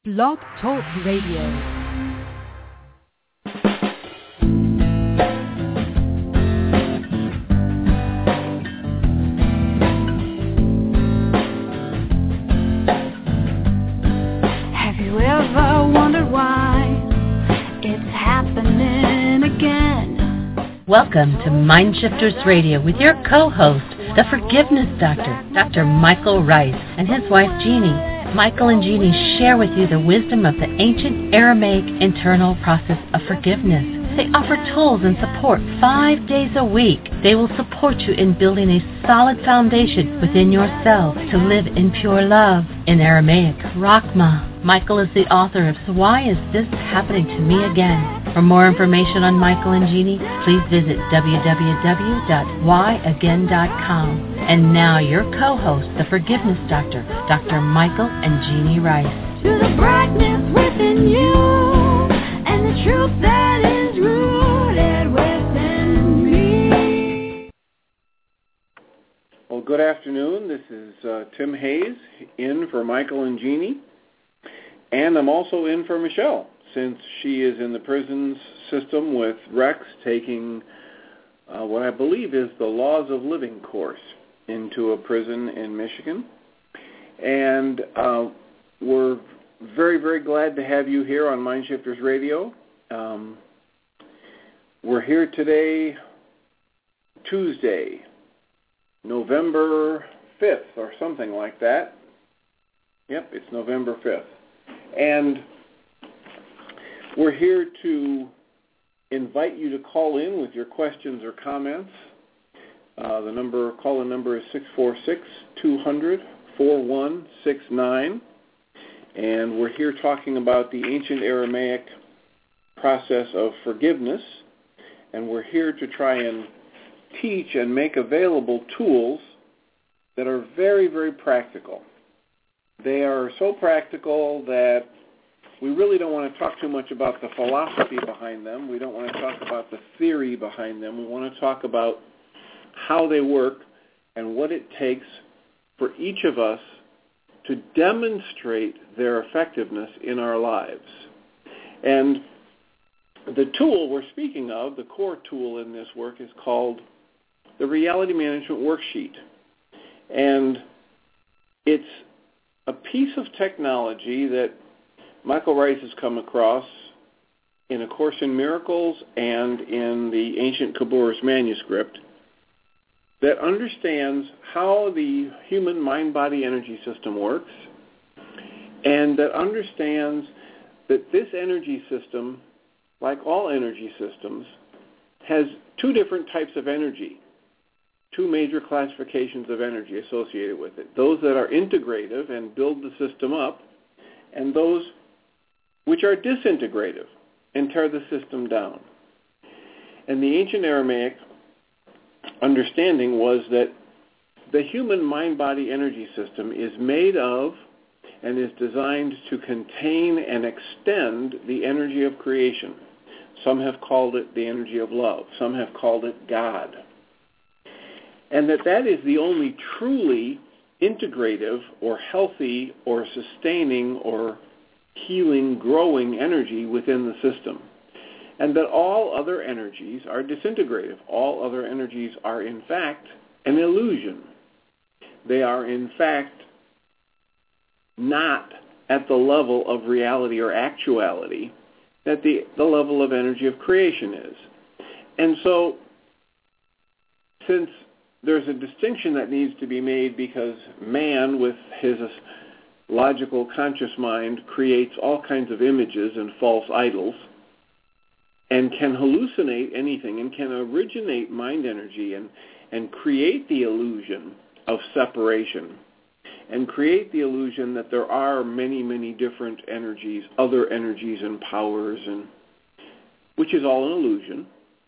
Blog Talk Radio. Welcome to Mindshifters Radio with your co-host, the Forgiveness Doctor, Dr. Michael Rice, and his wife Jeannie. Michael and Jeannie share with you the wisdom of the ancient Aramaic internal process of forgiveness. They offer tools and support 5 days a week. They will support you in building a solid foundation within yourself to live in pure love. In Aramaic, Rachma. Michael is the author of So Why Is This Happening to Me Again? For more information on Michael and Jeannie, please visit www.whyagain.com. And now your co-host, the Forgiveness Doctor, Dr. Michael and Jeannie Rice. To the brightness within you and the truth that is rooted within me. Well, good afternoon. This is Tim Hayes in for Michael and Jeannie. And I'm also in for Michelle, since she is in the prisons system with Rex taking what I believe is the Laws of Living course into a prison in Michigan. And we're very, very glad to have you here on Mindshifters Radio. We're here today, Tuesday, November 5th or something like that. Yep, it's November 5th. And we're here to invite you to call in with your questions or comments. The call-in number is 646-200-4169. And we're here talking about the ancient Aramaic process of forgiveness. And we're here to try and teach and make available tools that are very, very practical. They are so practical that we really don't want to talk too much about the philosophy behind them. We don't want to talk about the theory behind them. We want to talk about how they work and what it takes for each of us to demonstrate their effectiveness in our lives. And the tool we're speaking of, the core tool in this work, is called the Reality Management Worksheet. And it's a piece of technology that Michael Rice has come across in A Course in Miracles and in the Ancient Khaburs manuscript that understands how the human mind-body energy system works, and that understands that this energy system, like all energy systems, has two different types of energy. Two major classifications of energy associated with it. Those that are integrative and build the system up, and those which are disintegrative and tear the system down. And the ancient Aramaic understanding was that the human mind-body energy system is made of and is designed to contain and extend the energy of creation. Some have called it the energy of love. Some have called it God. And that is the only truly integrative or healthy or sustaining or healing, growing energy within the system. And that all other energies are disintegrative. All other energies are, in fact, an illusion. They are, in fact, not at the level of reality or actuality that the level of energy of creation is. And so, since there's a distinction that needs to be made because man, with his logical conscious mind, creates all kinds of images and false idols and can hallucinate anything and can originate mind energy and create the illusion of separation and create the illusion that there are many, many different energies, other energies and powers, and which is all an illusion.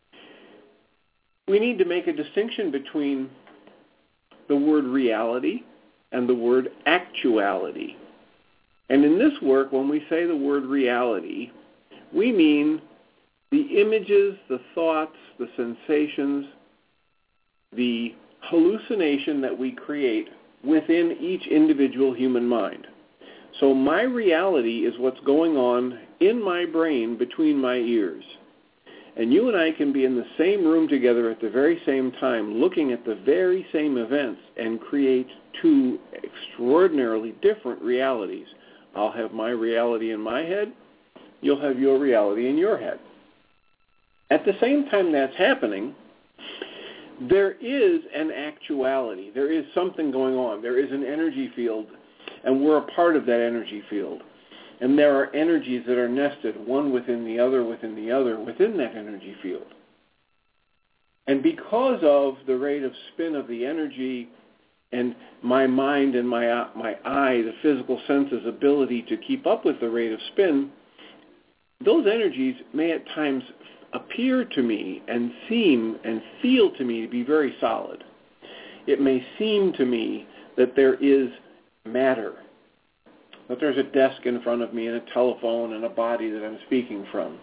We need to make a distinction between the word reality and the word actuality. And in this work, when we say the word reality, we mean the images, the thoughts, the sensations, the hallucination that we create within each individual human mind. So my reality is what's going on in my brain between my ears. And you and I can be in the same room together at the very same time, looking at the very same events, and create two extraordinarily different realities. I'll have my reality in my head. You'll have your reality in your head. At the same time that's happening, there is an actuality. There is something going on. There is an energy field, and we're a part of that energy field. And there are energies that are nested, one within the other, within that energy field. And because of the rate of spin of the energy and my mind and my eye, the physical senses' ability to keep up with the rate of spin, those energies may at times appear to me and seem and feel to me to be very solid. It may seem to me that there is matter, that there's a desk in front of me and a telephone and a body that I'm speaking from.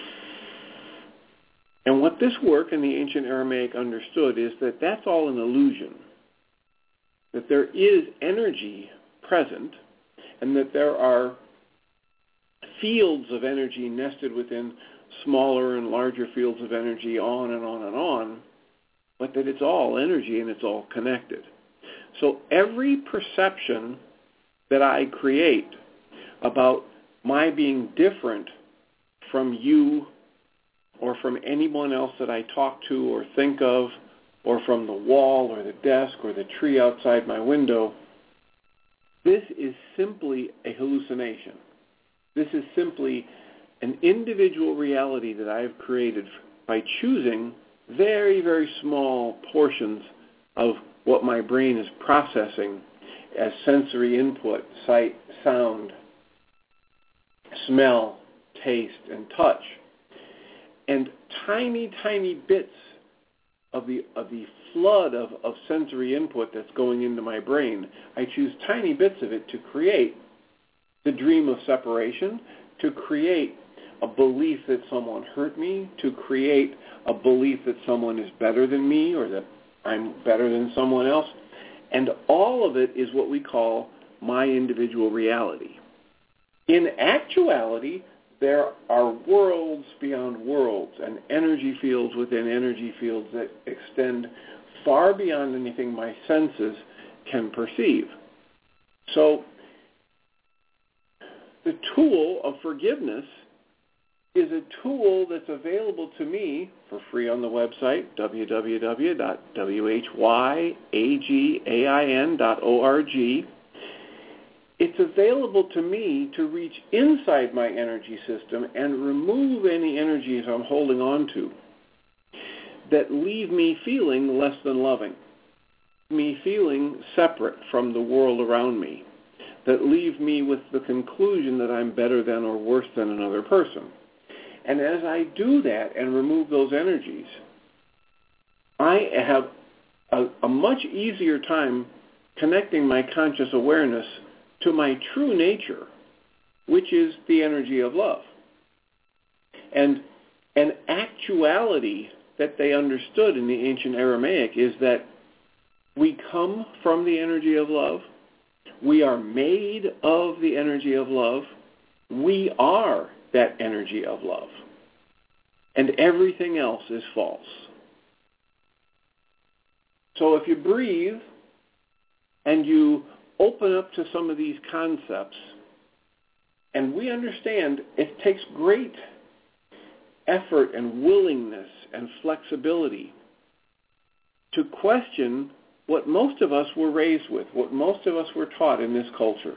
And what this work in the ancient Aramaic understood is that that's all an illusion, that there is energy present and that there are fields of energy nested within smaller and larger fields of energy, on and on and on, but that it's all energy and it's all connected. So every perception that I create about my being different from you or from anyone else that I talk to or think of, or from the wall or the desk or the tree outside my window, this is simply a hallucination. This is simply an individual reality that I have created by choosing very, very small portions of what my brain is processing as sensory input: sight, sound, smell, taste, and touch. And tiny, tiny bits of the flood of sensory input that's going into my brain, I choose tiny bits of it to create the dream of separation, to create a belief that someone hurt me, to create a belief that someone is better than me or that I'm better than someone else. And all of it is what we call my individual reality. In actuality, there are worlds beyond worlds and energy fields within energy fields that extend far beyond anything my senses can perceive. So the tool of forgiveness is a tool that's available to me for free on the website, www.whyagain.org. It's available to me to reach inside my energy system and remove any energies I'm holding on to that leave me feeling less than loving, me feeling separate from the world around me, that leave me with the conclusion that I'm better than or worse than another person. And as I do that and remove those energies, I have a much easier time connecting my conscious awareness to my true nature, which is the energy of love. And an actuality that they understood in the ancient Aramaic is that we come from the energy of love. We are made of the energy of love. We are that energy of love. And everything else is false. So if you breathe and you open up to some of these concepts, and we understand it takes great effort and willingness and flexibility to question what most of us were raised with, what most of us were taught in this culture.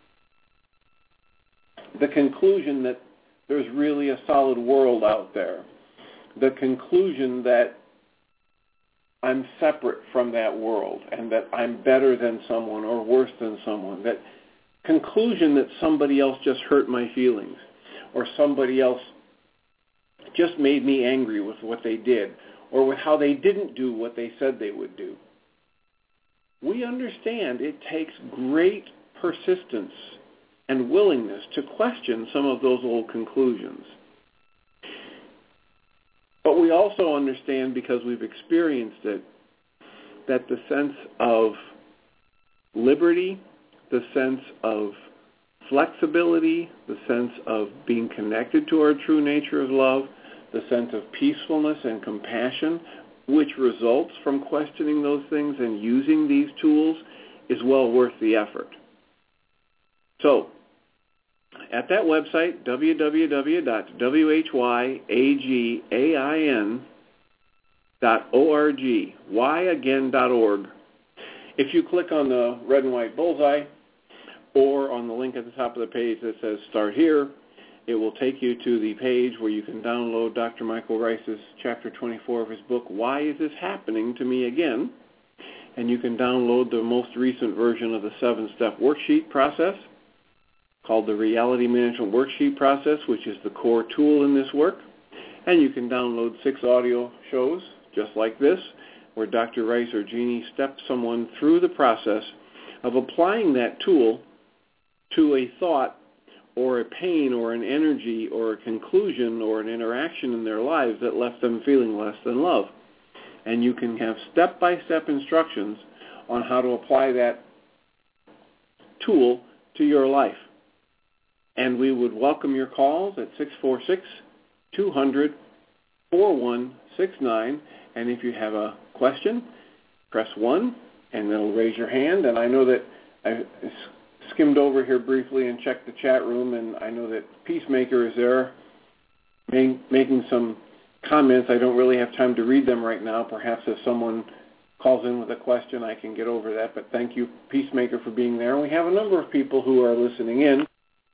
The conclusion that there's really a solid world out there. The conclusion that I'm separate from that world and that I'm better than someone or worse than someone. That conclusion that somebody else just hurt my feelings or somebody else just made me angry with what they did or with how they didn't do what they said they would do. We understand it takes great persistence and willingness to question some of those old conclusions. But we also understand, because we've experienced it, that the sense of liberty, the sense of flexibility, the sense of being connected to our true nature of love, the sense of peacefulness and compassion, which results from questioning those things and using these tools, is well worth the effort. So, at that website, www.whyagain.org, whyagain.org, if you click on the red and white bullseye or on the link at the top of the page that says Start Here, it will take you to the page where you can download Dr. Michael Rice's Chapter 24 of his book, Why Is This Happening to Me Again? And you can download the most recent version of the 7-step worksheet process called the Reality Management Worksheet Process, which is the core tool in this work. And you can download 6 audio shows just like this, where Dr. Rice or Jeannie steps someone through the process of applying that tool to a thought or a pain or an energy or a conclusion or an interaction in their lives that left them feeling less than love. And you can have step-by-step instructions on how to apply that tool to your life. And we would welcome your calls at 646-200-4169. And if you have a question, press 1, and it'll raise your hand. And I know that I skimmed over here briefly and checked the chat room, and I know that Peacemaker is there making some comments. I don't really have time to read them right now. Perhaps if someone calls in with a question, I can get over that. But thank you, Peacemaker, for being there. And we have a number of people who are listening in.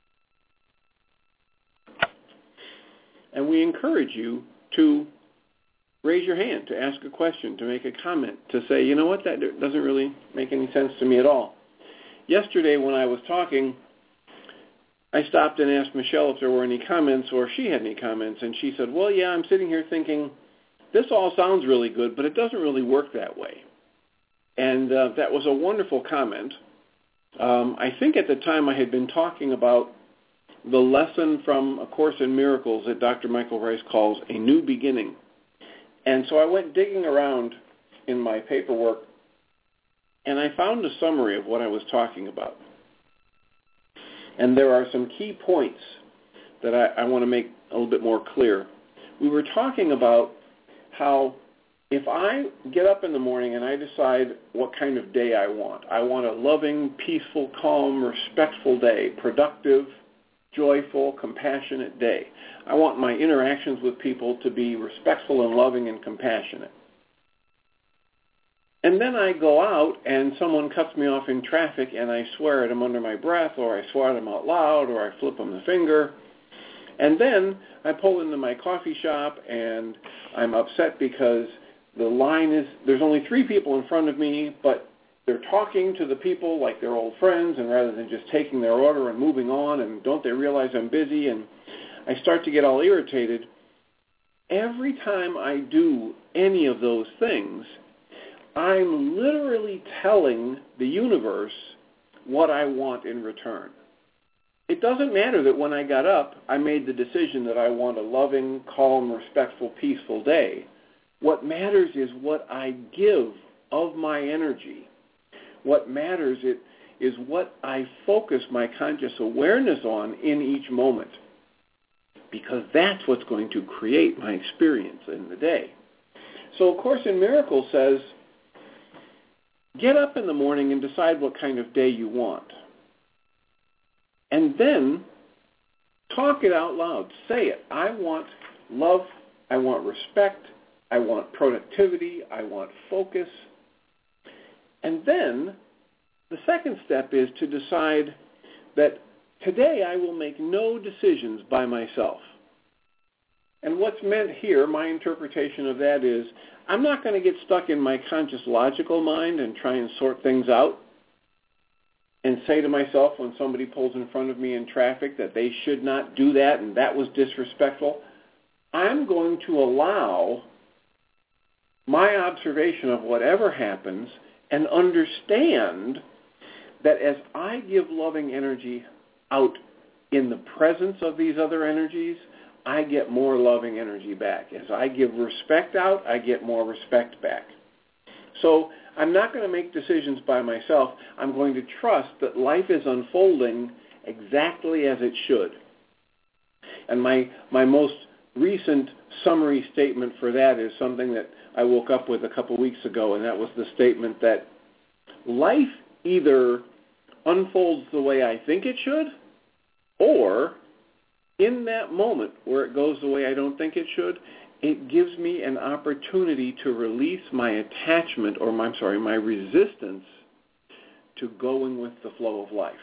And we encourage you to raise your hand, to ask a question, to make a comment, to say, you know what, that doesn't really make any sense to me at all. Yesterday when I was talking, I stopped and asked Michelle if there were any comments or if she had any comments, and she said, well, yeah, I'm sitting here thinking, this all sounds really good, but it doesn't really work that way. And that was a wonderful comment. I think at the time I had been talking about the lesson from A Course in Miracles that Dr. Michael Rice calls a new beginning. And so I went digging around in my paperwork, and I found a summary of what I was talking about. And there are some key points that I want to make a little bit more clear. We were talking about how if I get up in the morning and I decide what kind of day I want a loving, peaceful, calm, respectful day, productive, joyful, compassionate day. I want my interactions with people to be respectful and loving and compassionate. And then I go out and someone cuts me off in traffic and I swear at them under my breath, or I swear at them out loud, or I flip them the finger. And then I pull into my coffee shop and I'm upset because the line is, there's only 3 people in front of me, but they're talking to the people like they're old friends, and rather than just taking their order and moving on, and don't they realize I'm busy, and I start to get all irritated. Every time I do any of those things, I'm literally telling the universe what I want in return. It doesn't matter that when I got up, I made the decision that I want a loving, calm, respectful, peaceful day. What matters is what I give of my energy. What matters is what I focus my conscious awareness on in each moment, because that's what's going to create my experience in the day. So A Course in Miracles says, get up in the morning and decide what kind of day you want. And then talk it out loud. Say it. I want love. I want respect. I want productivity. I want focus. And then the second step is to decide that today I will make no decisions by myself. And what's meant here, my interpretation of that is, I'm not going to get stuck in my conscious logical mind and try and sort things out and say to myself when somebody pulls in front of me in traffic that they should not do that and that was disrespectful. I'm going to allow my observation of whatever happens and understand that as I give loving energy out in the presence of these other energies, I get more loving energy back. As I give respect out, I get more respect back. So I'm not going to make decisions by myself. I'm going to trust that life is unfolding exactly as it should. And my most recent summary statement for that is something that I woke up with a couple weeks ago, and that was the statement that life either unfolds the way I think it should, or in that moment where it goes the way I don't think it should, it gives me an opportunity to release my attachment, or my resistance to going with the flow of life.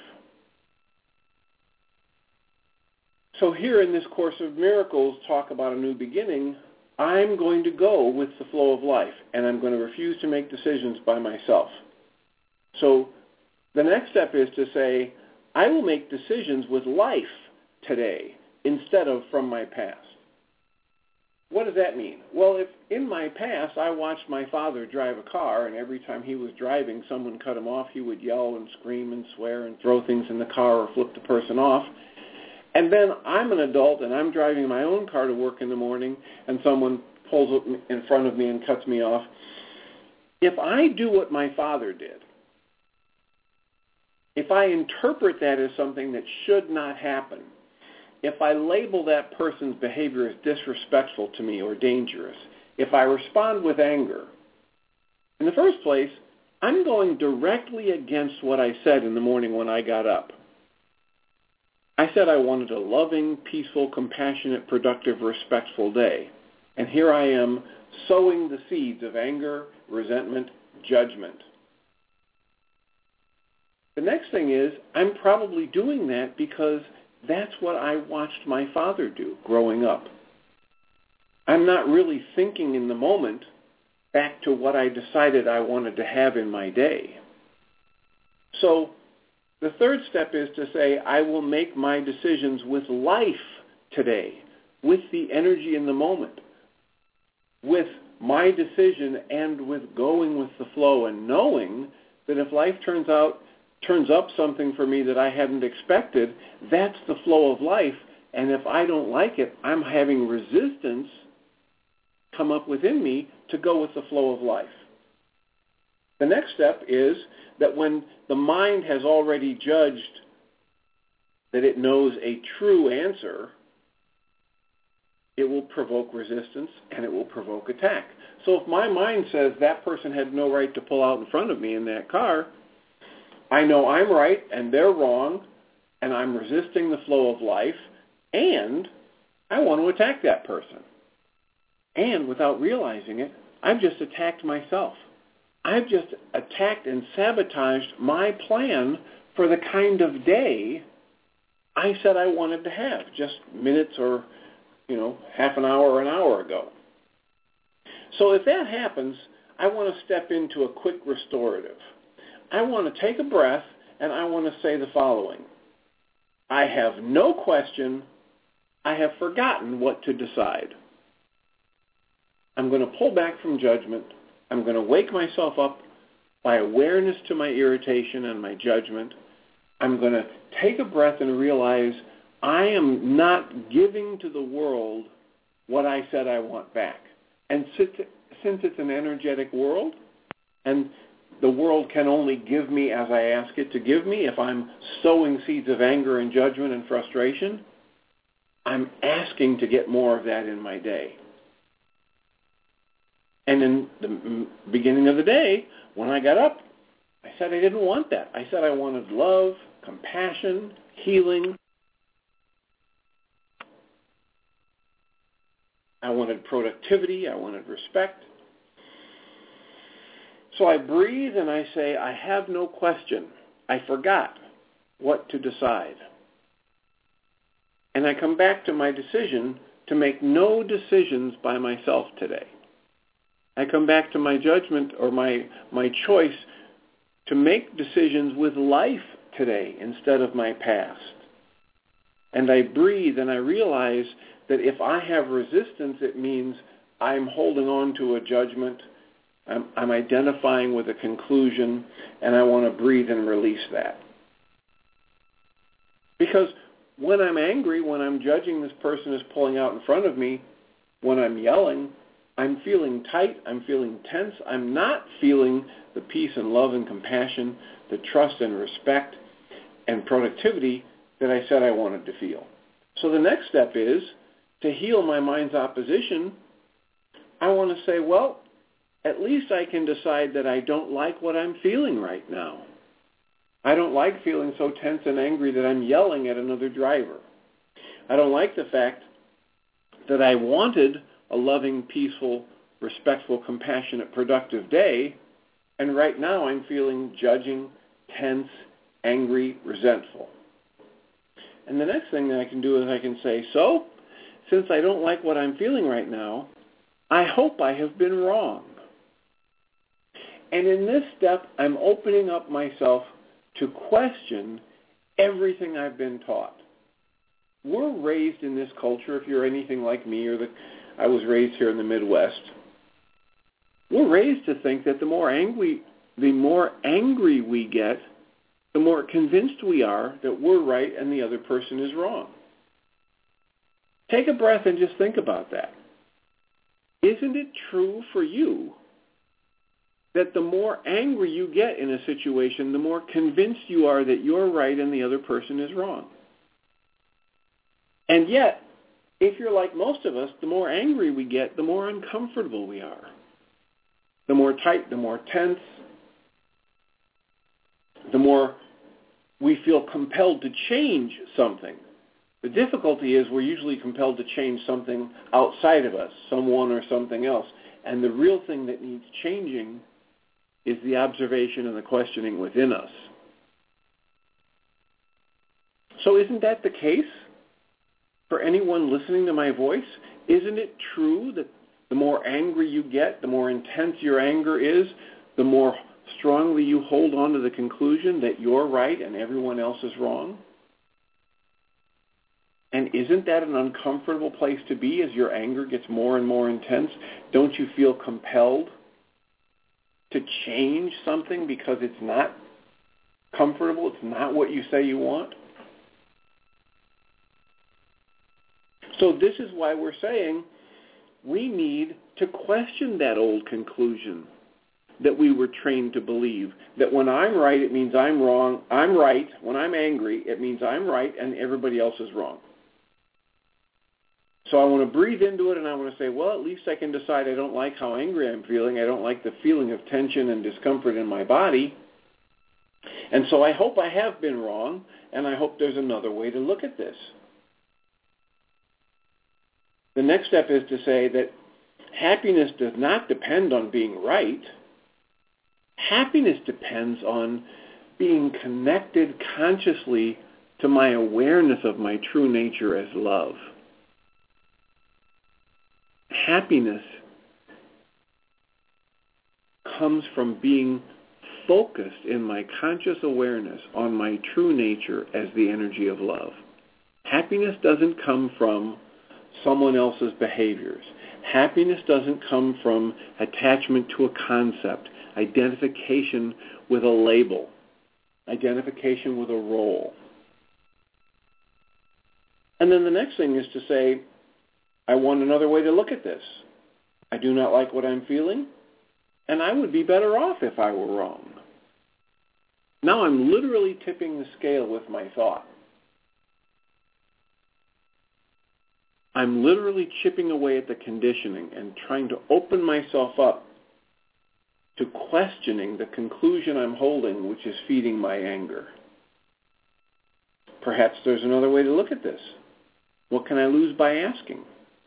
So here in this Course of Miracles, talk about a new beginning, I'm going to go with the flow of life, and I'm going to refuse to make decisions by myself. So the next step is to say, I will make decisions with life today instead of from my past. What does that mean? Well, if in my past I watched my father drive a car, and every time he was driving, someone cut him off, he would yell and scream and swear and throw things in the car or flip the person off. And then I'm an adult and I'm driving my own car to work in the morning and someone pulls up in front of me and cuts me off. If I do what my father did, if I interpret that as something that should not happen, if I label that person's behavior as disrespectful to me or dangerous, if I respond with anger, in the first place, I'm going directly against what I said in the morning when I got up. I said I wanted a loving, peaceful, compassionate, productive, respectful day. And here I am sowing the seeds of anger, resentment, judgment. The next thing is, I'm probably doing that because that's what I watched my father do growing up. I'm not really thinking in the moment back to what I decided I wanted to have in my day. So the third step is to say, I will make my decisions with life today, with the energy in the moment, with my decision and with going with the flow and knowing that if life turns up something for me that I hadn't expected, that's the flow of life. And if I don't like it, I'm having resistance come up within me to go with the flow of life. The next step is that when the mind has already judged that it knows a true answer, it will provoke resistance and it will provoke attack. So if my mind says that person had no right to pull out in front of me in that car, I know I'm right and they're wrong, and I'm resisting the flow of life, and I want to attack that person. And without realizing it, I've just attacked myself. I've just attacked and sabotaged my plan for the kind of day I said I wanted to have just minutes or, half an hour or an hour ago. So if that happens, I want to step into a quick restorative. I want to take a breath and I want to say the following. I have no question. I have forgotten what to decide. I'm going to pull back from judgment. I'm going to wake myself up by awareness to my irritation and my judgment. I'm going to take a breath and realize I am not giving to the world what I said I want back. And since it's an energetic world, and the world can only give me as I ask it to give me, if I'm sowing seeds of anger and judgment and frustration, I'm asking to get more of that in my day. And in the beginning of the day, when I got up, I said I didn't want that. I said I wanted love, compassion, healing. I wanted productivity. I wanted respect. So I breathe and I say, I have no question. I forgot what to decide. And I come back to my decision to make no decisions by myself today. I come back to my judgment or my choice to make decisions with life today instead of my past. And I breathe and I realize that if I have resistance, it means I'm holding on to a judgment. I'm identifying with a conclusion, and I want to breathe and release that. Because when I'm angry, when I'm judging this person as pulling out in front of me, when I'm yelling, I'm feeling tight, I'm feeling tense, I'm not feeling the peace and love and compassion, the trust and respect and productivity that I said I wanted to feel. So the next step is to heal my mind's opposition. I want to say, well, at least I can decide that I don't like what I'm feeling right now. I don't like feeling so tense and angry that I'm yelling at another driver. I don't like the fact that I wanted a loving, peaceful, respectful, compassionate, productive day, and right now I'm feeling judging, tense, angry, resentful. And the next thing that I can do is I can say, so, since I don't like what I'm feeling right now, I hope I have been wrong. And in this step, I'm opening up myself to question everything I've been taught. We're raised in this culture, if you're anything like me, I was raised here in the Midwest, we're raised to think that the more angry we get, the more convinced we are that we're right and the other person is wrong. Take a breath and just think about that. Isn't it true for you that the more angry you get in a situation, the more convinced you are that you're right and the other person is wrong? And yet, if you're like most of us, the more angry we get, the more uncomfortable we are. The more tight, the more tense, the more we feel compelled to change something. The difficulty is we're usually compelled to change something outside of us, someone or something else. And the real thing that needs changing is the observation and the questioning within us. So isn't that the case for anyone listening to my voice? Isn't it true that the more angry you get, the more intense your anger is, the more strongly you hold on to the conclusion that you're right and everyone else is wrong? And isn't that an uncomfortable place to be as your anger gets more and more intense? Don't you feel compelled to change something because it's not comfortable, it's not what you say you want? So this is why we're saying we need to question that old conclusion that we were trained to believe, that when I'm right, it means I'm wrong. I'm right. When I'm angry, it means I'm right and everybody else is wrong. So I want to breathe into it and I want to say, well, at least I can decide I don't like how angry I'm feeling. I don't like the feeling of tension and discomfort in my body. And so I hope I have been wrong, and I hope there's another way to look at this. The next step is to say that happiness does not depend on being right. Happiness depends on being connected consciously to my awareness of my true nature as love. Happiness comes from being focused in my conscious awareness on my true nature as the energy of love. Happiness doesn't come from someone else's behaviors. Happiness doesn't come from attachment to a concept, identification with a label, identification with a role. And then the next thing is to say, I want another way to look at this. I do not like what I'm feeling, and I would be better off if I were wrong. Now I'm literally tipping the scale with my thought. I'm literally chipping away at the conditioning and trying to open myself up to questioning the conclusion I'm holding, which is feeding my anger. Perhaps there's another way to look at this. What can I lose by asking?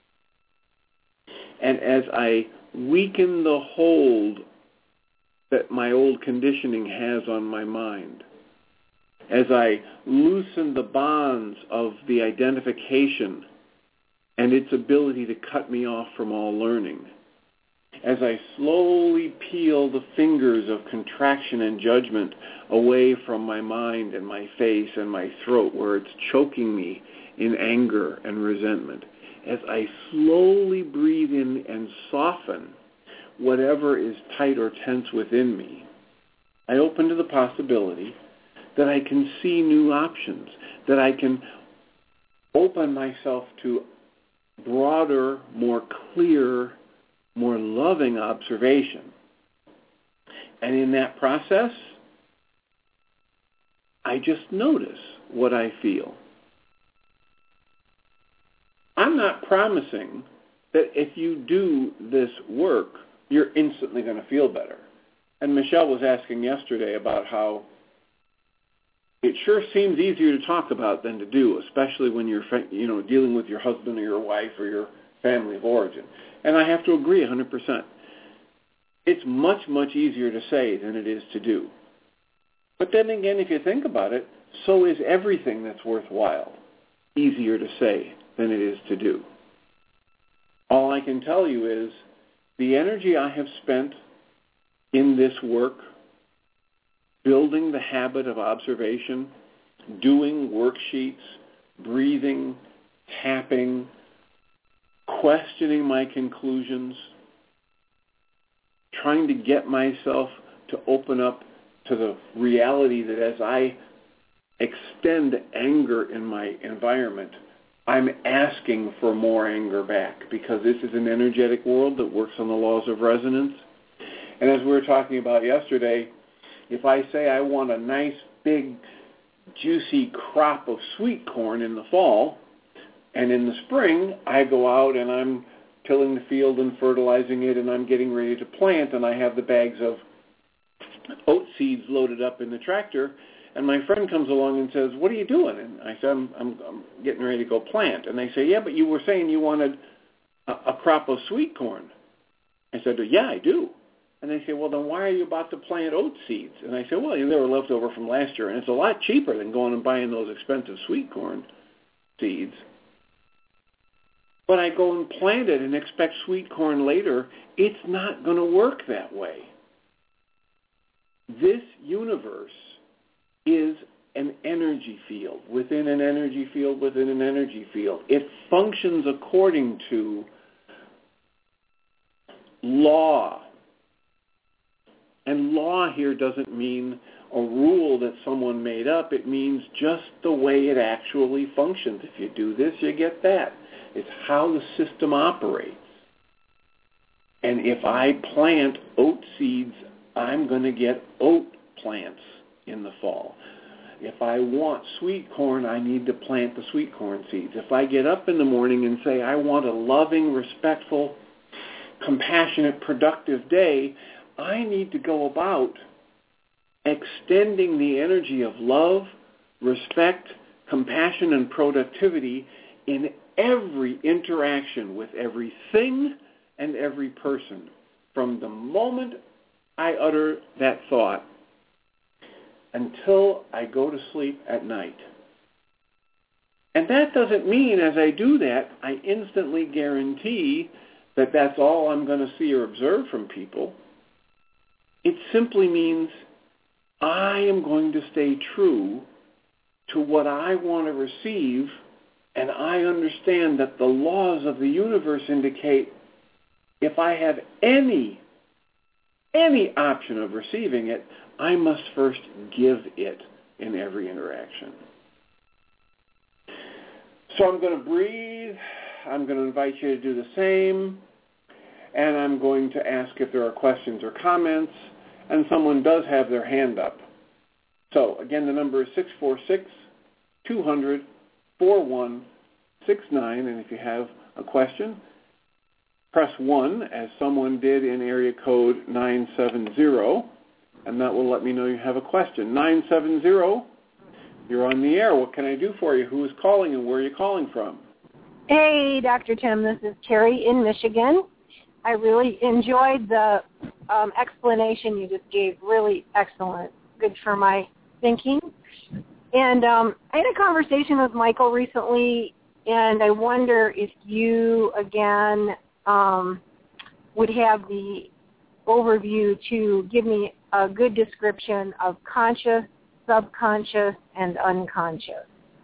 And as I weaken the hold that my old conditioning has on my mind, as I loosen the bonds of the identification and its ability to cut me off from all learning, as I slowly peel the fingers of contraction and judgment away from my mind and my face and my throat where it's choking me in anger and resentment, as I slowly breathe in and soften whatever is tight or tense within me, I open to the possibility that I can see new options, that I can open myself to broader, more clear, more loving observation. And in that process, I just notice what I feel. I'm not promising that if you do this work, you're instantly going to feel better. And Michelle was asking yesterday about how it sure seems easier to talk about than to do, especially when you're, dealing with your husband or your wife or your family of origin. And I have to agree 100%. It's much, much easier to say than it is to do. But then again, if you think about it, so is everything that's worthwhile easier to say than it is to do. All I can tell you is the energy I have spent in this work, building the habit of observation, doing worksheets, breathing, tapping, questioning my conclusions, trying to get myself to open up to the reality that as I extend anger in my environment, I'm asking for more anger back, because this is an energetic world that works on the laws of resonance. And as we were talking about yesterday, if I say I want a nice, big, juicy crop of sweet corn in the fall, and in the spring I go out and I'm tilling the field and fertilizing it and I'm getting ready to plant, and I have the bags of oat seeds loaded up in the tractor, and my friend comes along and says, "What are you doing?" And I said, I'm getting ready to go plant. And they say, "Yeah, but you were saying you wanted a crop of sweet corn." I said, "Yeah, I do." And they say, "Well, then why are you about to plant oat seeds?" And I said, "Well, they were left over from last year, and it's a lot cheaper than going and buying those expensive sweet corn seeds. But I go and plant it and expect sweet corn later. It's not going to work that way. This universe is an energy field within an energy field within an energy field. It functions according to law. And law here doesn't mean a rule that someone made up. It means just the way it actually functions. If you do this, you get that. It's how the system operates. And if I plant oat seeds, I'm going to get oat plants in the fall. If I want sweet corn, I need to plant the sweet corn seeds. If I get up in the morning and say, I want a loving, respectful, compassionate, productive day, I need to go about extending the energy of love, respect, compassion, and productivity in every interaction with everything and every person, from the moment I utter that thought until I go to sleep at night. And that doesn't mean as I do that, I instantly guarantee that that's all I'm going to see or observe from people. It simply means I am going to stay true to what I want to receive, and I understand that the laws of the universe indicate if I have any option of receiving it, I must first give it in every interaction. So I'm going to breathe. I'm going to invite you to do the same. And I'm going to ask if there are questions or comments. And someone does have their hand up. So, again, the number is 646-200-4169. And if you have a question, press 1, as someone did in area code 970, and that will let me know you have a question. 970, you're on the air. What can I do for you? Who is calling and where are you calling from? Hey, Dr. Tim, this is Terry in Michigan. I really enjoyed the explanation you just gave. Really excellent. Good for my thinking. And I had a conversation with Michael recently, and I wonder if you, again, would have the overview to give me a good description of conscious, subconscious, and unconscious.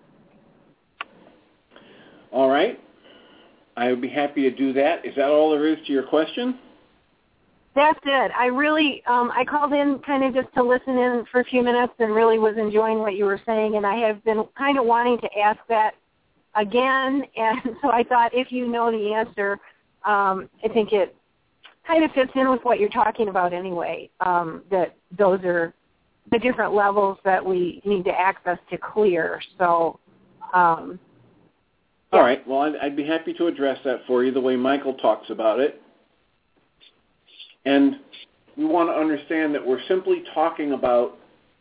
All right. I would be happy to do that. Is that all there is to your question? That's it. I really, I called in kind of just to listen in for a few minutes and really was enjoying what you were saying, and I have been kind of wanting to ask that again, and so I thought if you know the answer, I think it kind of fits in with what you're talking about anyway, that those are the different levels that we need to access to clear. So, all right. Well, I'd be happy to address that for you the way Michael talks about it. And we want to understand that we're simply talking about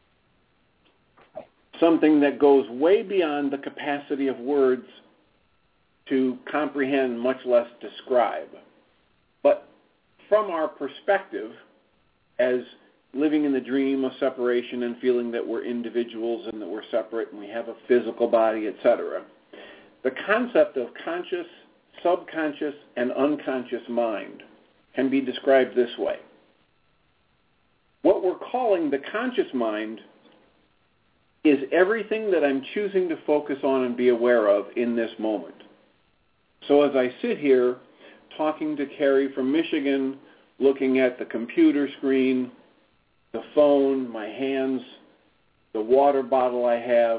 something that goes way beyond the capacity of words to comprehend, much less describe. But from our perspective, as living in the dream of separation and feeling that we're individuals and that we're separate and we have a physical body, etc., the concept of conscious, subconscious, and unconscious mind can be described this way. What we're calling the conscious mind is everything that I'm choosing to focus on and be aware of in this moment. So as I sit here talking to Carrie from Michigan, looking at the computer screen, the phone, my hands, the water bottle I have,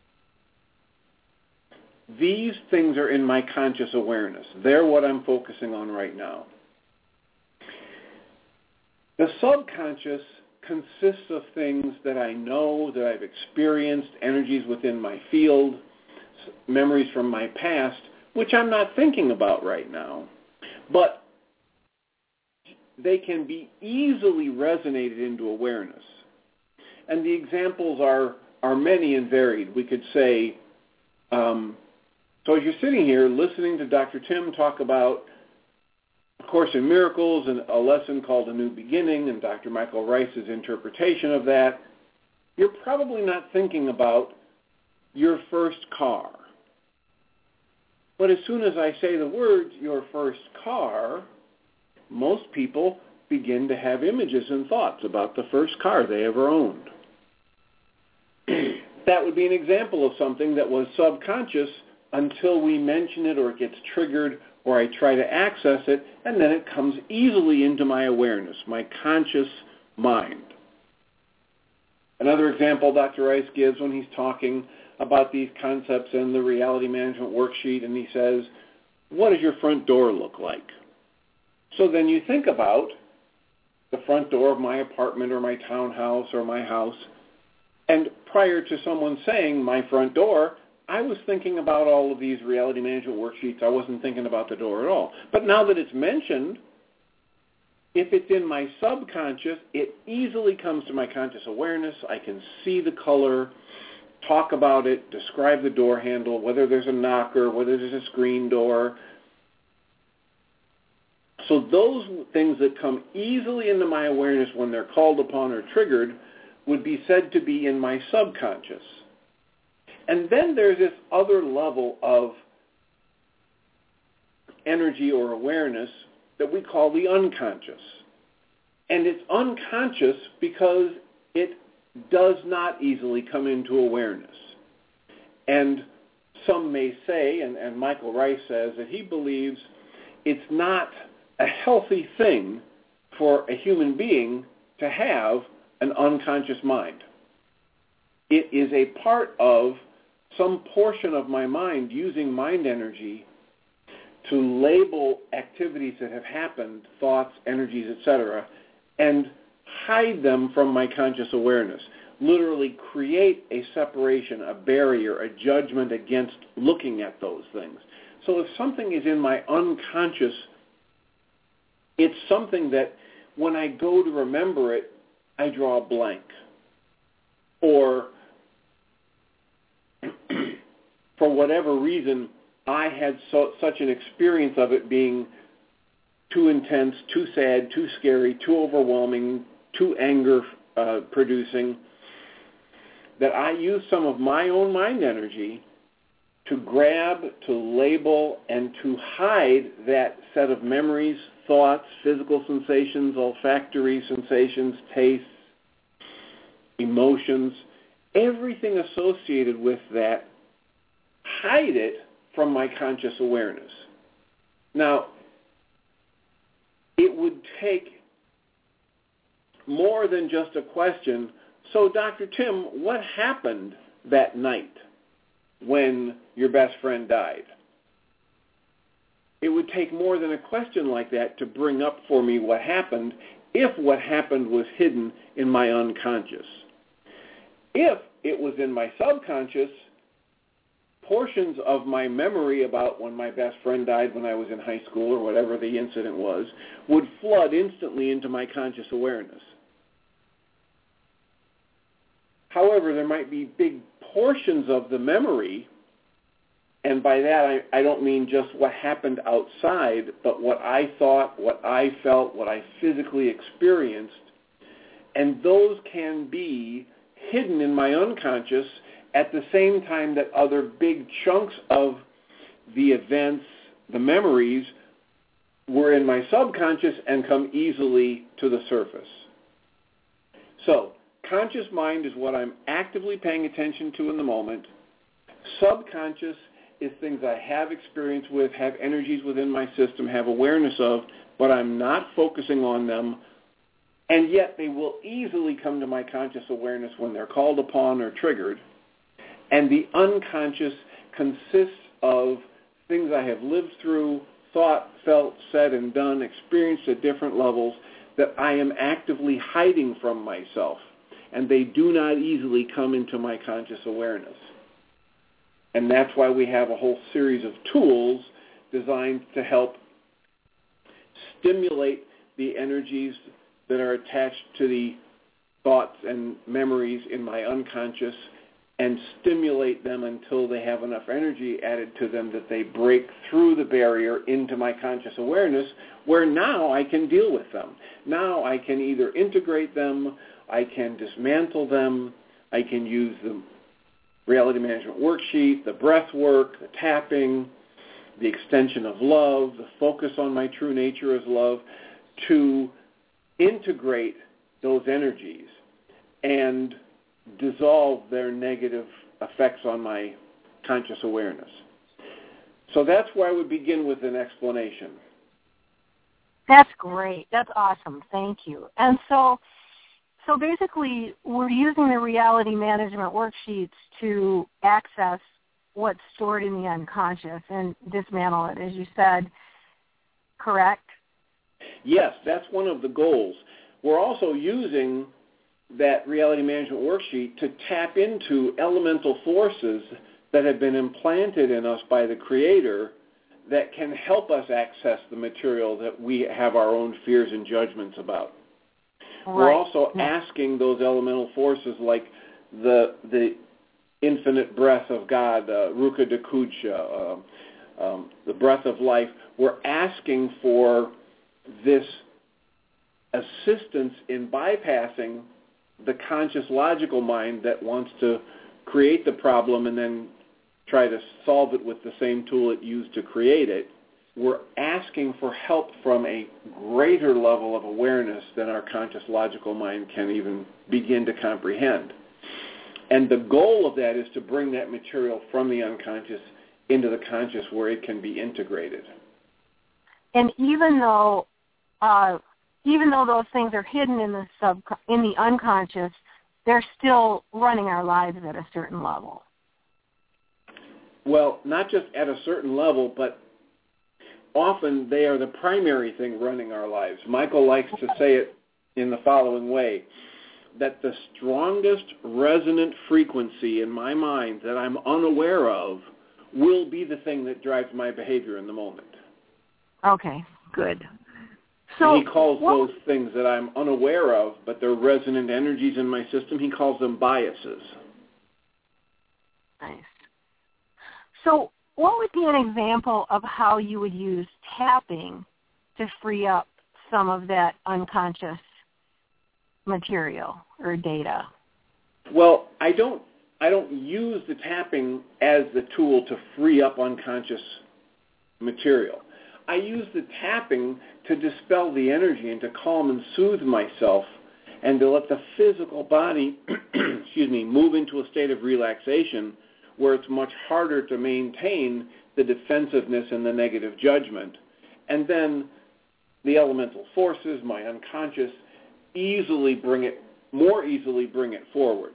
these things are in my conscious awareness. They're what I'm focusing on right now. The subconscious consists of things that I know, that I've experienced, energies within my field, memories from my past, which I'm not thinking about right now. But they can be easily resonated into awareness. And the examples are many and varied. We could say, so as you're sitting here listening to Dr. Tim talk about A Course in Miracles and a lesson called A New Beginning and Dr. Michael Rice's interpretation of that, you're probably not thinking about your first car. But as soon as I say the words, your first car, most people begin to have images and thoughts about the first car they ever owned. That would be an example of something that was subconscious until we mention it or it gets triggered or I try to access it, and then it comes easily into my awareness, my conscious mind. Another example Dr. Rice gives when he's talking about these concepts in the reality management worksheet, and he says, what does your front door look like? So then you think about the front door of my apartment or my townhouse or my house, and prior to someone saying my front door, I was thinking about all of these reality management worksheets. I wasn't thinking about the door at all. But now that it's mentioned, if it's in my subconscious, it easily comes to my conscious awareness. I can see the color, talk about it, describe the door handle, whether there's a knocker, whether there's a screen door. So those things that come easily into my awareness when they're called upon or triggered would be said to be in my subconscious. And then there's this other level of energy or awareness that we call the unconscious. And it's unconscious because it does not easily come into awareness. And some may say, and Michael Rice says, that he believes it's not a healthy thing for a human being to have an unconscious mind. It is a part of some portion of my mind using mind energy to label activities that have happened, thoughts, energies, etc., and hide them from my conscious awareness. Literally create a separation, a barrier, a judgment against looking at those things. So if something is in my unconscious, it's something that when I go to remember it, I draw a blank. Or for whatever reason, I had such an experience of it being too intense, too sad, too scary, too overwhelming, too anger-producing, that I use some of my own mind energy to grab, to label, and to hide that set of memories, thoughts, physical sensations, olfactory sensations, tastes, emotions, everything associated with that, hide it from my conscious awareness. Now, it would take more than just a question, so Dr. Tim, what happened that night when your best friend died? It would take more than a question like that to bring up for me what happened if what happened was hidden in my unconscious. If it was in my subconscious, portions of my memory about when my best friend died when I was in high school or whatever the incident was would flood instantly into my conscious awareness. However, there might be big portions of the memory, and by that I don't mean just what happened outside, but what I thought, what I felt, what I physically experienced, and those can be hidden in my unconscious at the same time that other big chunks of the events, the memories, were in my subconscious and come easily to the surface. So, conscious mind is what I'm actively paying attention to in the moment. Subconscious is things I have experience with, have energies within my system, have awareness of, but I'm not focusing on them, and yet they will easily come to my conscious awareness when they're called upon or triggered. And the unconscious consists of things I have lived through, thought, felt, said, and done, experienced at different levels that I am actively hiding from myself. And they do not easily come into my conscious awareness. And that's why we have a whole series of tools designed to help stimulate the energies that are attached to the thoughts and memories in my unconscious and stimulate them until they have enough energy added to them that they break through the barrier into my conscious awareness, where now I can deal with them. Now I can either integrate them, I can dismantle them, I can use the reality management worksheet, the breath work, the tapping, the extension of love, the focus on my true nature as love, to integrate those energies and dissolve their negative effects on my conscious awareness. So that's where I would begin with an explanation. That's great. That's awesome. Thank you. And so basically, we're using the reality management worksheets to access what's stored in the unconscious and dismantle it, as you said, correct? Yes, that's one of the goals. We're also using that reality management worksheet to tap into elemental forces that have been implanted in us by the Creator that can help us access the material that we have our own fears and judgments about. Right. We're also asking those elemental forces like the infinite breath of God, Ruka Dakudsha, the breath of life. We're asking for this assistance in bypassing the conscious logical mind that wants to create the problem and then try to solve it with the same tool it used to create it. We're asking for help from a greater level of awareness than our conscious logical mind can even begin to comprehend. And the goal of that is to bring that material from the unconscious into the conscious where it can be integrated. And even though those things are hidden in the unconscious, they're still running our lives at a certain level. Well, not just at a certain level, but often they are the primary thing running our lives. Michael likes to say it in the following way, that the strongest resonant frequency in my mind that I'm unaware of will be the thing that drives my behavior in the moment. Okay, good. So and he calls those things that I'm unaware of, but they're resonant energies in my system, he calls them biases. Nice. So what would be an example of how you would use tapping to free up some of that unconscious material or data? Well, I don't use the tapping as the tool to free up unconscious material. I use the tapping to dispel the energy and to calm and soothe myself and to let the physical body move into a state of relaxation where it's much harder to maintain the defensiveness and the negative judgment. And then the elemental forces, my unconscious, more easily bring it forward.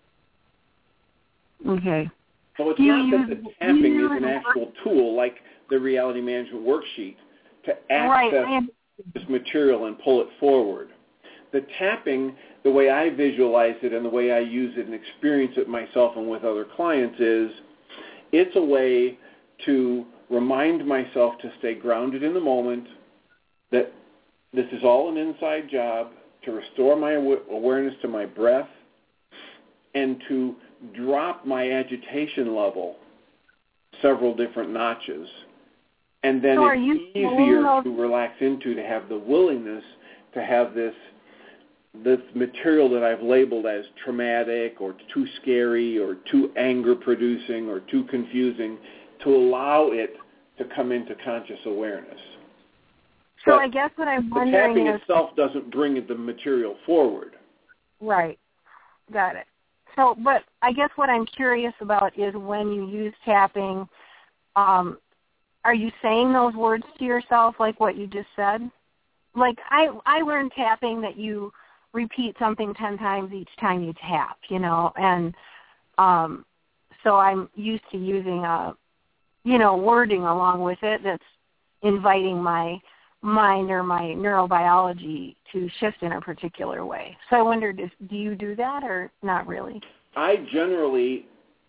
Okay. So it's not that the tapping is an actual tool like the reality management worksheet to access this material and pull it forward. the tapping, the way I visualize it and the way I use it and experience it myself and with other clients is it's a way to remind myself to stay grounded in the moment, that this is all an inside job, to restore my awareness to my breath, and to drop my agitation level several different notches. And then So it's easier to relax into, to have the willingness to have this material that I've labeled as traumatic or too scary or too anger-producing or too confusing, to allow it to come into conscious awareness. So But I guess what I'm the wondering tapping is... itself doesn't bring the material forward. Right. Got it. So, but I guess what I'm curious about is when you use tapping, are you saying those words to yourself like what you just said? Like I learned tapping that you repeat something 10 times each time you tap, and so I'm used to using wording along with it that's inviting my mind or my neurobiology to shift in a particular way. So I wondered, do you do that or not really? I generally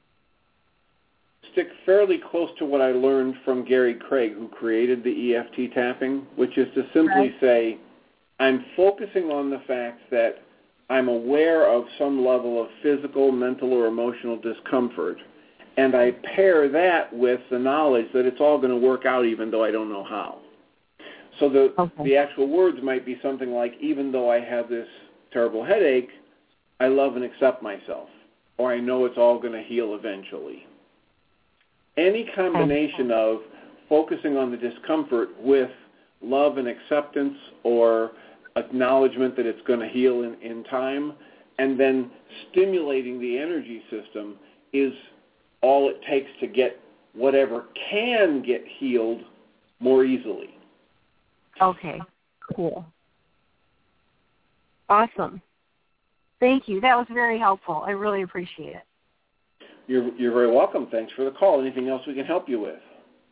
stick fairly close to what I learned from Gary Craig, who created the EFT tapping, which is to simply say, I'm focusing on the fact that I'm aware of some level of physical, mental, or emotional discomfort, and I pair that with the knowledge that it's all going to work out even though I don't know how. So the actual words might be something like, even though I have this terrible headache, I love and accept myself, or I know it's all going to heal eventually. Any combination of focusing on the discomfort with love and acceptance or acknowledgement that it's going to heal in time, and then stimulating the energy system is all it takes to get whatever can get healed more easily. Okay, cool. Awesome. Thank you. That was very helpful. I really appreciate it. You're very welcome. Thanks for the call. Anything else we can help you with?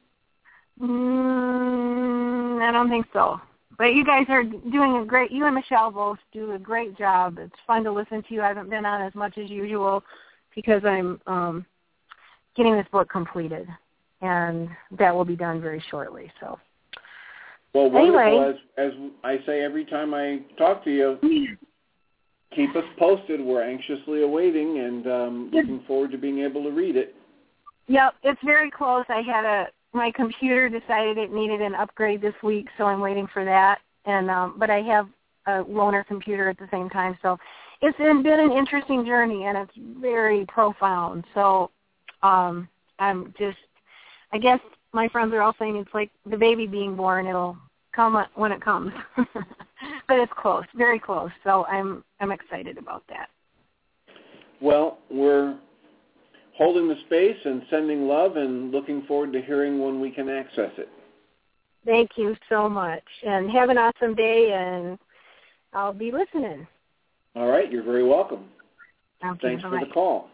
I don't think so. But you guys are doing a great, you and Michelle both do a great job. It's fun to listen to you. I haven't been on as much as usual because I'm getting this book completed, and that will be done very shortly. So, well, wonderful. Anyway. As I say every time I talk to you, keep us posted. We're anxiously awaiting and looking forward to being able to read it. Yep, it's very close. My computer decided it needed an upgrade this week, so I'm waiting for that. And but I have a loaner computer at the same time, so it's been an interesting journey, and it's very profound. So I guess my friends are all saying it's like the baby being born. It'll come when it comes. But it's close, very close. So I'm excited about that. Well, we're holding the space and sending love and looking forward to hearing when we can access it. Thank you so much. And have an awesome day, and I'll be listening. All right, you're very welcome. Okay, Thanks bye-bye. for the call.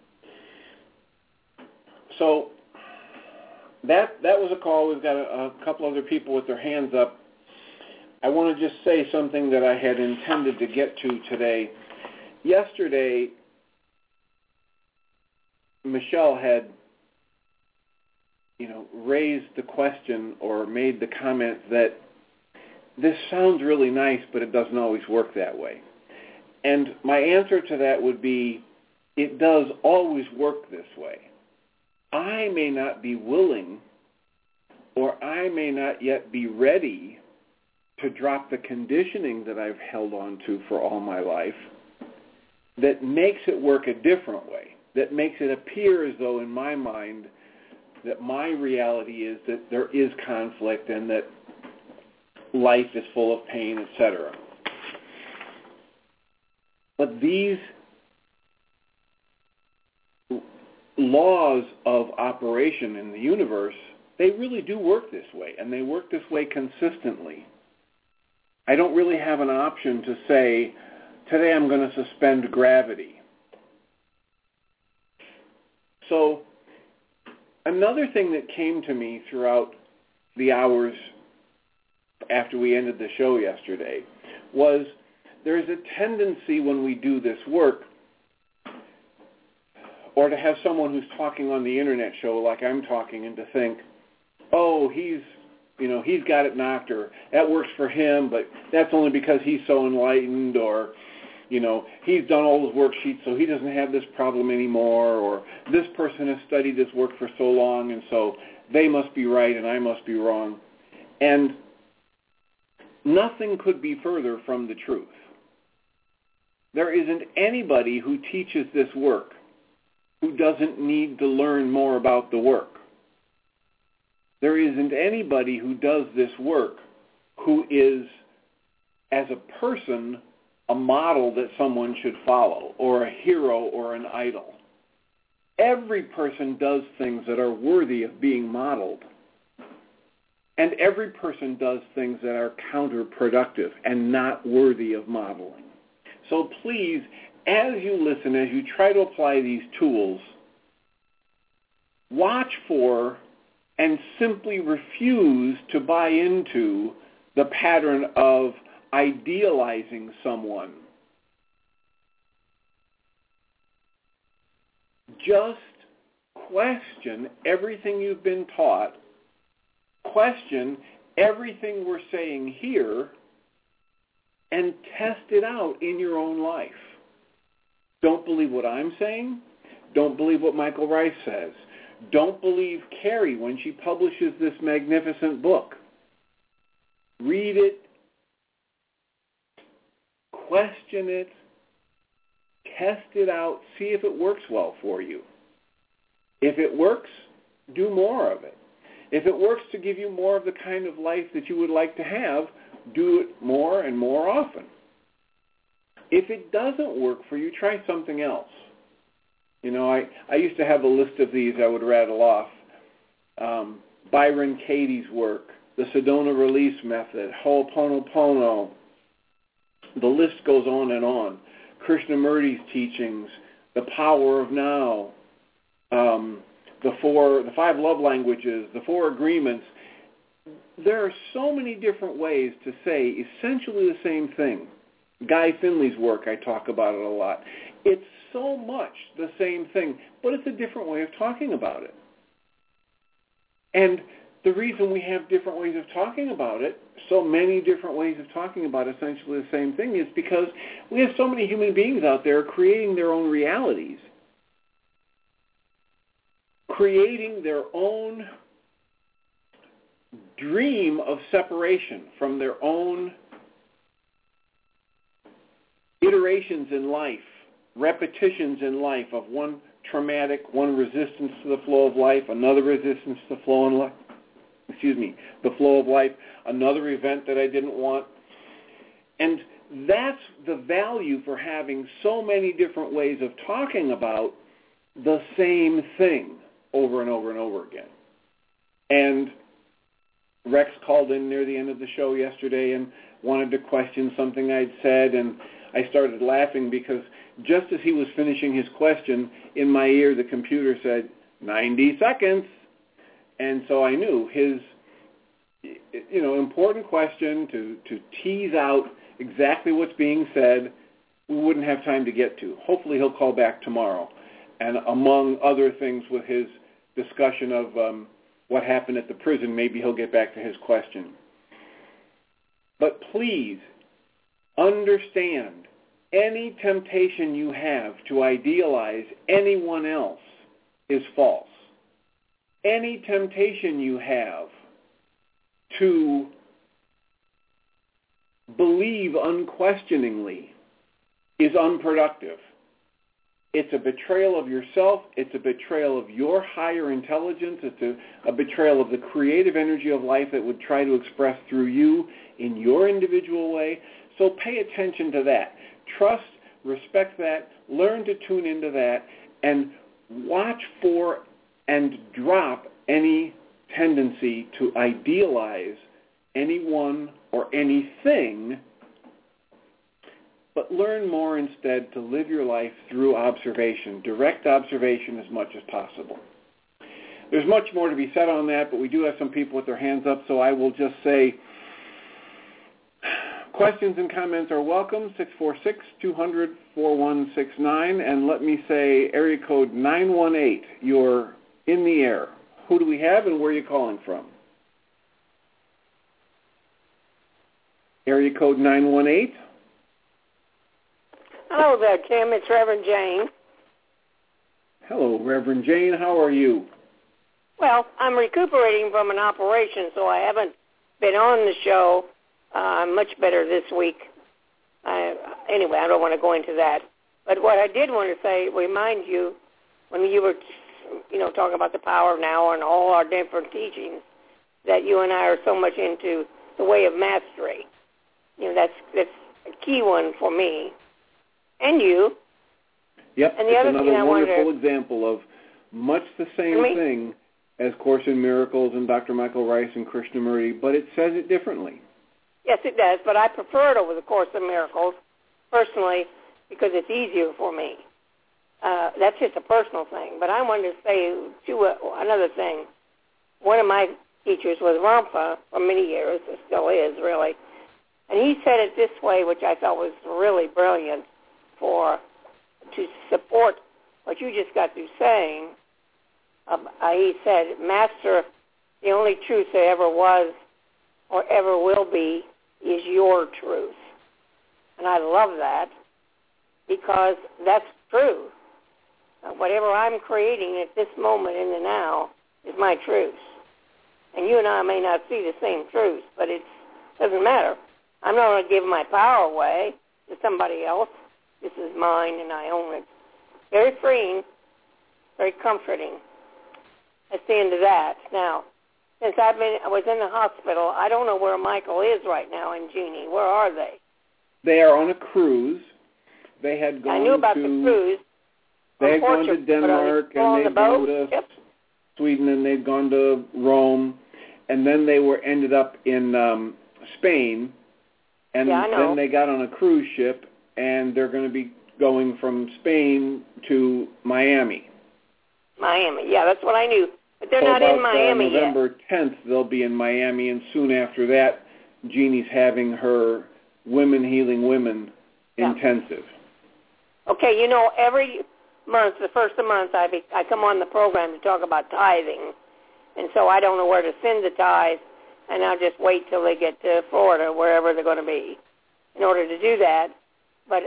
So that was a call. We've got a couple other people with their hands up. I want to just say something that I had intended to get to today. Yesterday, Michelle had, raised the question or made the comment that this sounds really nice, but it doesn't always work that way. And my answer to that would be, it does always work this way. I may not be willing, or I may not yet be ready to drop the conditioning that I've held on to for all my life that makes it work a different way, that makes it appear as though in my mind that my reality is that there is conflict and that life is full of pain, etc. But these laws of operation in the universe, they really do work this way, and they work this way consistently. I don't really have an option to say, today I'm going to suspend gravity. So another thing that came to me throughout the hours after we ended the show yesterday was there is a tendency when we do this work, or to have someone who's talking on the internet show like I'm talking, and to think, oh, he's got it knocked, or that works for him, but that's only because he's so enlightened, or, he's done all those worksheets, so he doesn't have this problem anymore, or this person has studied this work for so long, and so they must be right and I must be wrong. And nothing could be further from the truth. There isn't anybody who teaches this work who doesn't need to learn more about the work. There isn't anybody who does this work who is, as a person, a model that someone should follow, or a hero or an idol. Every person does things that are worthy of being modeled. And every person does things that are counterproductive and not worthy of modeling. So please, as you listen, as you try to apply these tools, watch for and simply refuse to buy into the pattern of idealizing someone. Just question everything you've been taught. Question everything we're saying here and test it out in your own life. Don't believe what I'm saying. Don't believe what Michael Rice says. Don't believe Carrie when she publishes this magnificent book. Read it. Question it. Test it out. See if it works well for you. If it works, do more of it. If it works to give you more of the kind of life that you would like to have, do it more and more often. If it doesn't work for you, try something else. I used to have a list of these I would rattle off. Byron Katie's work, the Sedona Release Method, Ho'oponopono. The list goes on and on. Krishnamurti's teachings, the power of now, the 5 love languages, the 4 agreements. There are so many different ways to say essentially the same thing. Guy Finley's work, I talk about it a lot. It's so much the same thing, but it's a different way of talking about it. And the reason we have different ways of talking about it, so many different ways of talking about essentially the same thing, is because we have so many human beings out there creating their own realities, creating their own dream of separation from their own iterations in life, repetitions in life of one traumatic, one resistance to the flow of life, another resistance to the flow of life, another event that I didn't want. And that's the value for having so many different ways of talking about the same thing over and over and over again. And Rex called in near the end of the show yesterday and wanted to question something I'd said, and I started laughing because just as he was finishing his question, in my ear the computer said, 90 seconds. And so I knew his important question to tease out exactly what's being said, we wouldn't have time to get to. Hopefully he'll call back tomorrow. And among other things with his discussion of what happened at the prison, maybe he'll get back to his question. But please understand, any temptation you have to idealize anyone else is false. Any temptation you have to believe unquestioningly is unproductive. It's a betrayal of yourself. It's a betrayal of your higher intelligence. It's a betrayal of the creative energy of life that would try to express through you in your individual way. So pay attention to that. Trust, respect that, learn to tune into that, and watch for and drop any tendency to idealize anyone or anything, but learn more instead to live your life through observation, direct observation as much as possible. There's much more to be said on that, but we do have some people with their hands up, so I will just say, Questions and comments are welcome, 646-200-4169. And let me say area code 918. You're in the air. Who do we have and where are you calling from? Area code 918. Hello there, Tim. It's Reverend Jane. Hello, Reverend Jane. How are you? Well, I'm recuperating from an operation, so I haven't been on the show. I'm much better this week. Anyway, I don't want to go into that. But what I did want to say, remind you, when you were, talking about the power of now and all our different teachings, that you and I are so much into the way of mastery. That's a key one for me. And you. Yep, and the it's other another thing wonderful example of much the same thing as Course in Miracles and Dr. Michael Rice and Krishnamurti, but it says it differently. Yes, it does, but I prefer it over the Course in Miracles, personally, because it's easier for me. That's just a personal thing. But I wanted to say another thing. One of my teachers was Rampa for many years, it still is, really. And he said it this way, which I thought was really brilliant to support what you just got through saying. He said, Master, the only truth there ever was or ever will be is your truth. And I love that because that's true. Whatever I'm creating at this moment in the now is my truth. And you and I may not see the same truth, but it doesn't matter. I'm not going to give my power away to somebody else. This is mine and I own it. Very freeing, very comforting. That's the end of that. Now, since I was in the hospital, I don't know where Michael is right now and Jeannie. Where are they? They are on a cruise. They had gone I knew about the cruise. They had gone to Denmark and they'd gone to Sweden and they'd gone to Rome, and then they ended up in Spain, and then they got on a cruise ship, and they're going to be going from Spain to Miami. Miami, yeah, that's what I knew. But they're not in Miami yet. November 10th, they'll be in Miami, and soon after that, Jeannie's having her Women Healing Women intensive. Okay, every month, the first of the month, I come on the program to talk about tithing, and so I don't know where to send the tithe, and I'll just wait till they get to Florida, wherever they're going to be, in order to do that. But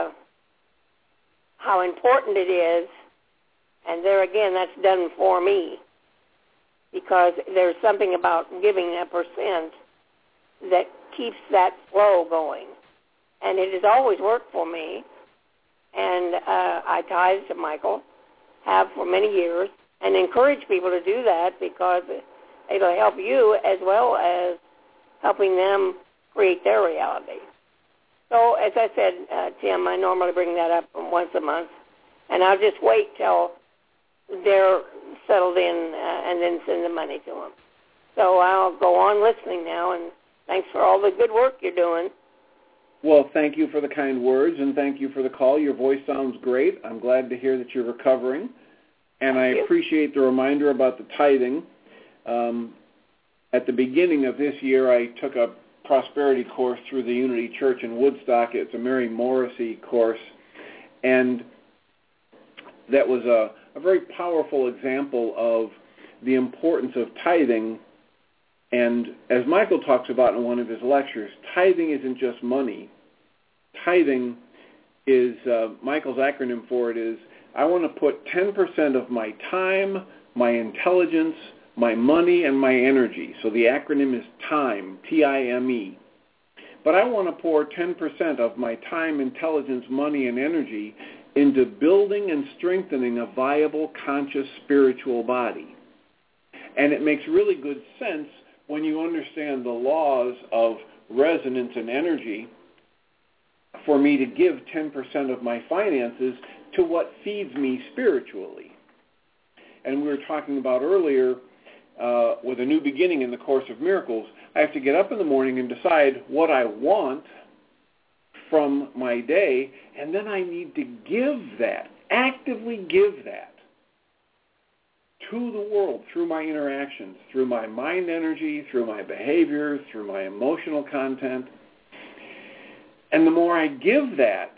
how important it is, and there again, that's done for me, because there's something about giving a percent that keeps that flow going. And it has always worked for me. And I tithe to Michael, have for many years, and encourage people to do that because it'll help you as well as helping them create their reality. So, as I said, Tim, I normally bring that up once a month, and I'll just wait till they're settled in and then send the money to them. So I'll go on listening now, and thanks for all the good work you're doing. Well, thank you for the kind words, and thank you for the call. Your voice sounds great. I'm glad to hear that you're recovering, and I appreciate the reminder about the tithing. At the beginning of this year, I took a prosperity course through the Unity Church in Woodstock. It's a Mary Morrissey course, and that was a very powerful example of the importance of tithing. And as Michael talks about in one of his lectures, tithing isn't just money. Tithing is, Michael's acronym for it is, I want to put 10% of my time, my intelligence, my money, and my energy. So the acronym is TIME, T-I-M-E. But I want to pour 10% of my time, intelligence, money, and energy into building and strengthening a viable, conscious, spiritual body. And it makes really good sense when you understand the laws of resonance and energy for me to give 10% of my finances to what feeds me spiritually. And we were talking about earlier, with a new beginning in the Course of Miracles, I have to get up in the morning and decide what I want from my day, and then I need to give that, actively give that to the world through my interactions, through my mind energy, through my behavior, through my emotional content. And the more I give that,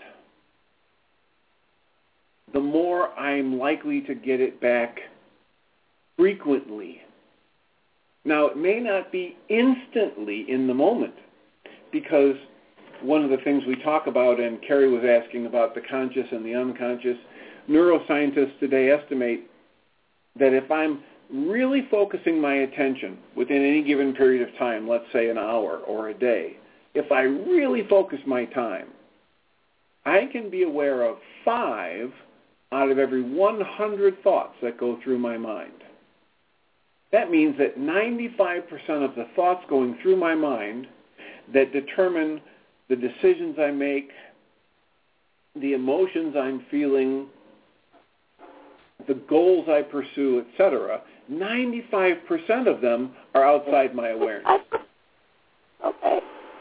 the more I'm likely to get it back frequently. Now, it may not be instantly in the moment, because one of the things we talk about, and Carrie was asking about the conscious and the unconscious, neuroscientists today estimate that if I'm really focusing my attention within any given period of time, let's say an hour or a day, if I really focus my time, I can be aware of 5 out of every 100 thoughts that go through my mind. That means that 95% of the thoughts going through my mind that determine the decisions I make, the emotions I'm feeling, the goals I pursue, etc., 95% of them are outside my awareness. Okay.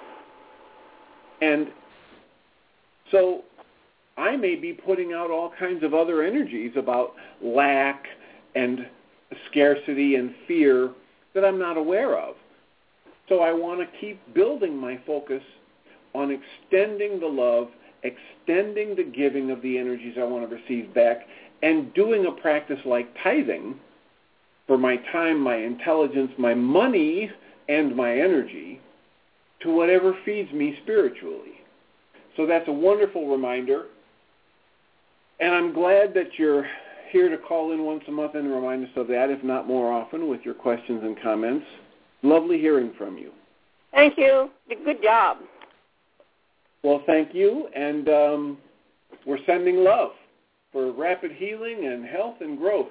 And so I may be putting out all kinds of other energies about lack and scarcity and fear that I'm not aware of. So I want to keep building my focus on extending the love, extending the giving of the energies I want to receive back, and doing a practice like tithing for my time, my intelligence, my money, and my energy to whatever feeds me spiritually. So that's a wonderful reminder. And I'm glad that you're here to call in once a month and remind us of that, if not more often, with your questions and comments. Lovely hearing from you. Thank you. Good job. Well, thank you. And we're sending love for rapid healing and health and growth.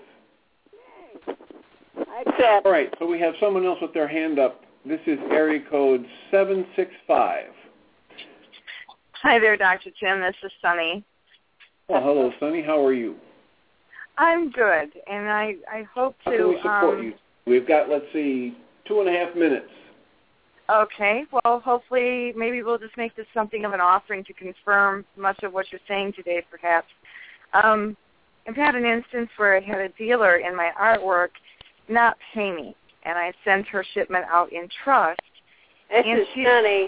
I accept. All right, so we have someone else with their hand up. This is area code 765. Hi there, Dr. Tim. This is Sunny. Well, hello, Sunny. How are you? I'm good, and I hope to... How can we support you? We've got, let's see, 2.5 minutes. Okay. Well, hopefully, maybe we'll just make this something of an offering to confirm much of what you're saying today, perhaps. I've had an instance where I had a dealer in my artwork not pay me, and I sent her shipment out in trust. This is Sunny.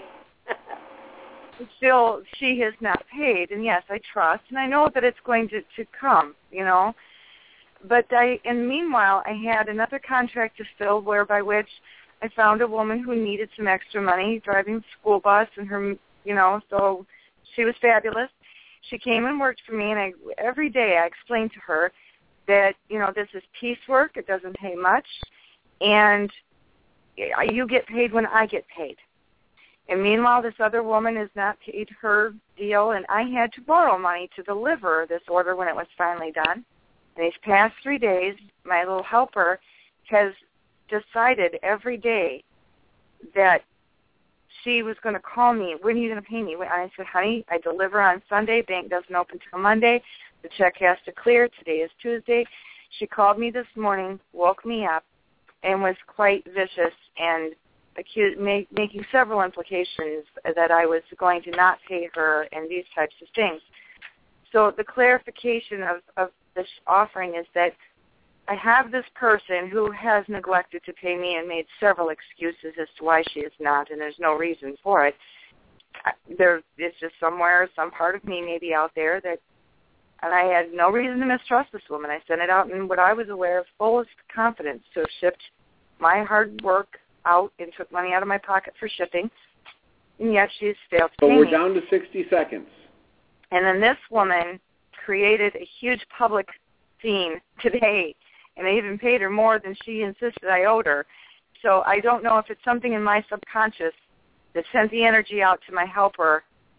Still, she has not paid, and yes, I trust, and I know that it's going to come, you know. But meanwhile, I had another contract to fill by which I found a woman who needed some extra money driving the school bus, and her, you know, so she was fabulous. She came and worked for me, and every day I explained to her that, you know, this is piecework, it doesn't pay much, and you get paid when I get paid. And meanwhile, this other woman has not paid her deal, and I had to borrow money to deliver this order when it was finally done. And these past 3 days, my little helper has decided every day that she was going to call me. When are you going to pay me? And I said, honey, I deliver on Sunday. Bank doesn't open till Monday. The check has to clear. Today is Tuesday. She called me this morning, woke me up, and was quite vicious and making several implications that I was going to not pay her and these types of things. So the clarification of this offering is that I have this person who has neglected to pay me and made several excuses as to why she is not, and there's no reason for it. There is just somewhere, some part of me maybe out there that, and I had no reason to mistrust this woman. I sent it out in what I was aware of fullest confidence to have shipped my hard work out and took money out of my pocket for shipping, and yet she's failed to pay me. So we're down to 60 seconds. And then this woman created a huge public scene today, and I even paid her more than she insisted I owed her. So I don't know if it's something in my subconscious that sent the energy out to my helper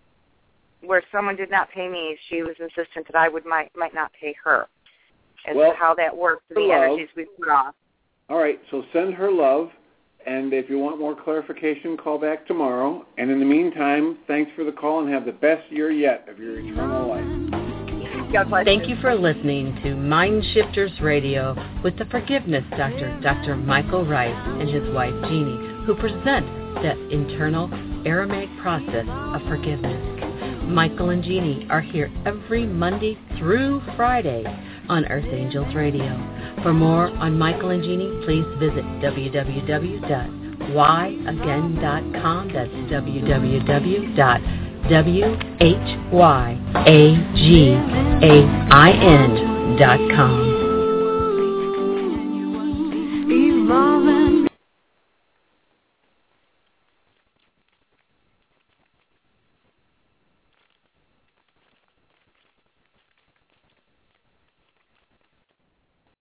where someone did not pay me. She was insistent that I might not pay her. As to how that works, the energies we put off. All right, so send her love. And if you want more clarification, call back tomorrow. And in the meantime, thanks for the call and have the best year yet of your eternal life. God bless Thank you for listening to Mind Shifters Radio with the Forgiveness Doctor, Dr. Michael Rice, and his wife, Jeanie, who present the internal Aramaic process of forgiveness. Michael and Jeanie are here every Monday through Friday on Earth Angels Radio. For more on Michael and Jeanie, please visit www.whyagain.com. That's www.whyagain.com. WHYAGAIN.com.